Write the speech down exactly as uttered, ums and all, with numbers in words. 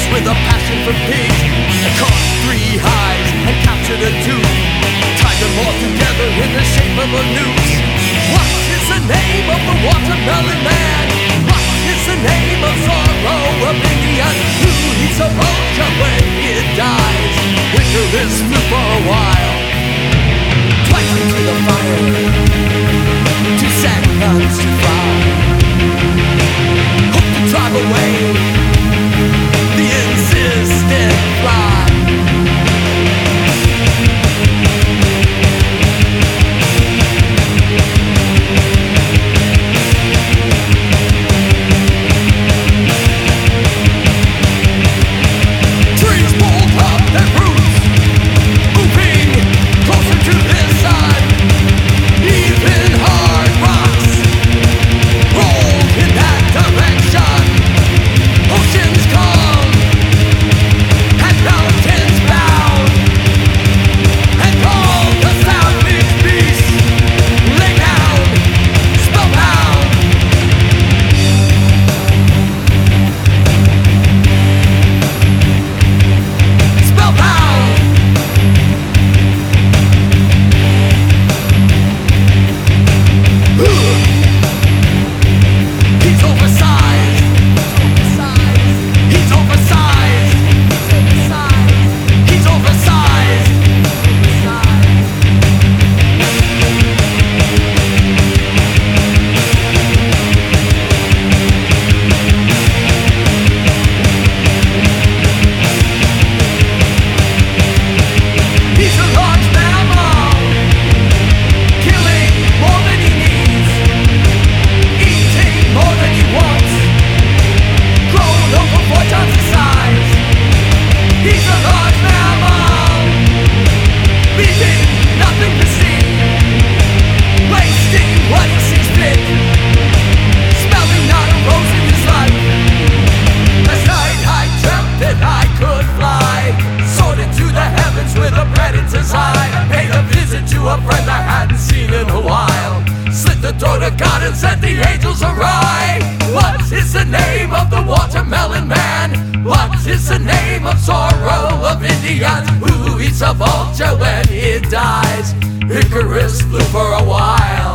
with a passion for pigs, caught three highs and captured a tooth, tied them all together in the shape of a noose. What is the name of the watermelon man? What is the name of Zorro of India? Who eats a vulture when it dies? Icarus flew for a while, twice into the fire, two sandguns to fly. Hope to drive away the insistent fly. God and sent the angels awry. What is the name of the watermelon man? What is the name of Zorro of India? Who eats a vulture when it dies? Icarus flew for a while.